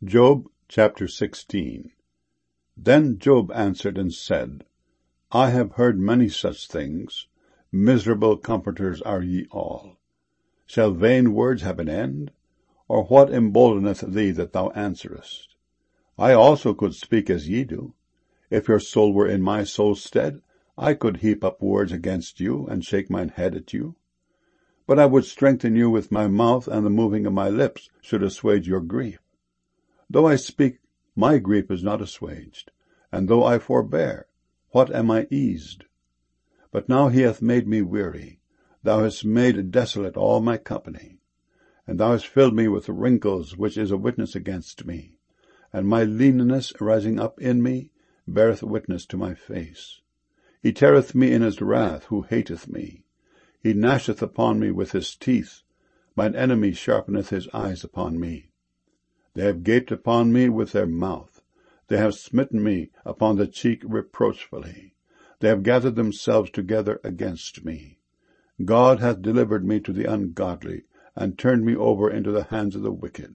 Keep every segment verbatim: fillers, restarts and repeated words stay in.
Job chapter sixteen. Then Job answered and said, I have heard many such things. Miserable comforters are ye all. Shall vain words have an end? Or what emboldeneth thee that thou answerest? I also could speak as ye do. If your soul were in my soul's stead, I could heap up words against you, and shake mine head at you. But I would strengthen you with my mouth, and the moving of my lips should assuage your grief. Though I speak, my grief is not assuaged, and though I forbear, what am I eased? But now he hath made me weary. Thou hast made desolate all my company. And thou hast filled me with wrinkles, which is a witness against me. And my leanness rising up in me beareth witness to my face. He teareth me in his wrath, who hateth me. He gnasheth upon me with his teeth. Mine enemy sharpeneth his eyes upon me. They have gaped upon me with their mouth. They have smitten me upon the cheek reproachfully. They have gathered themselves together against me. God hath delivered me to the ungodly, and turned me over into the hands of the wicked.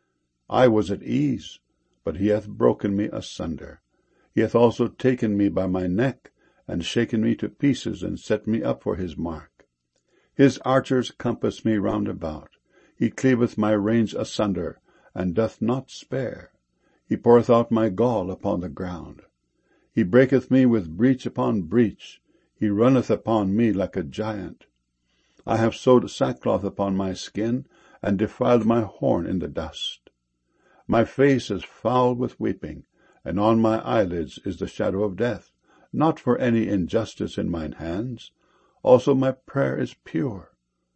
I was at ease, but he hath broken me asunder. He hath also taken me by my neck, and shaken me to pieces, and set me up for his mark. His archers compass me round about. He cleaveth my reins asunder, and doth not spare. He poureth out my gall upon the ground. He breaketh me with breach upon breach. He runneth upon me like a giant. I have sewed sackcloth upon my skin, and defiled my horn in the dust. My face is foul with weeping, and on my eyelids is the shadow of death, not for any injustice in mine hands. Also my prayer is pure.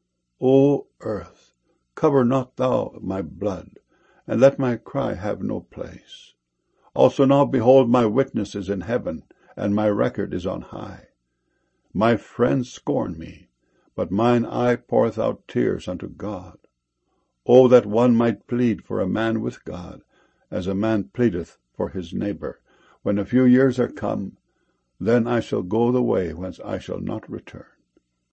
O earth, cover not thou my blood, and let my cry have no place. Also now behold, my witness is in heaven, and my record is on high. My friends scorn me, but mine eye poureth out tears unto God. O that one might plead for a man with God, as a man pleadeth for his neighbor. When a few years are come, then I shall go the way whence I shall not return.